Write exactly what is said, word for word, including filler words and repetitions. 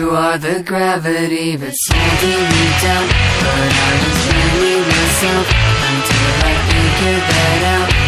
You are the gravity that's holding me down, but I was blaming myself until I figured that out.